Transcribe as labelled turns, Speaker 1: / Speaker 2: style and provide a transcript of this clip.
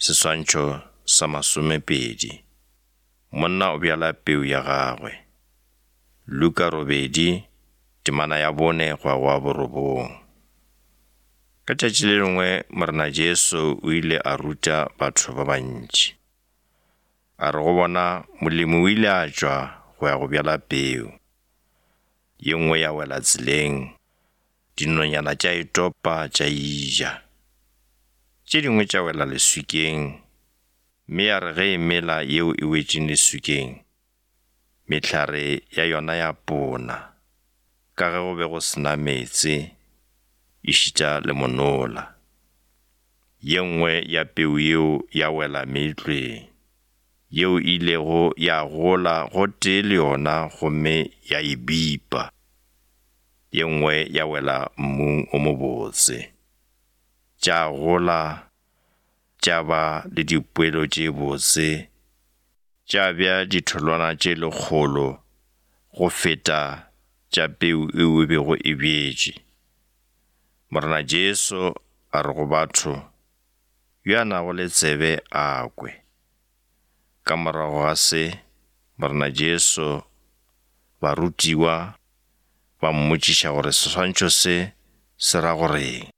Speaker 1: Seswantšho sa 20. Monna o bjala peu ya gagwe. Luka 8, temana ya 4 go ya go 9. Ka tšatši le lengwe morena Jesu o ile a ruta batho ba bantši. A re go bona molemi o ile a tšwa go ya go bjala peu. Ye nngwe ya wela tseleng, dinonyana tša itopa tša ija. Tše dingwe tša wela leswikeng, mme ya re ge e mela yeo e wetšeng leswikeng, mehlare ya yona ya pona, ka ge go be go sena meetse, e šita le monola. Ye nngwe ya peu yeo ya wela meetlweng, yeo ilego ya gola go tee le yona gomme ya e bipa. Ye nngwe ya wela mmung o mobotse, tša gola, tša ba le dipoelo tše botse, tša bja ditholwana tše lekgolo go feta tša peu eo e bego e bjetše. Morena Jesu a re go batho, yo a nago le tsebe a kwe. Ka morago ga se, morena Jesu barutiwa ba mmotšiša gore seswantšho se ra goreng.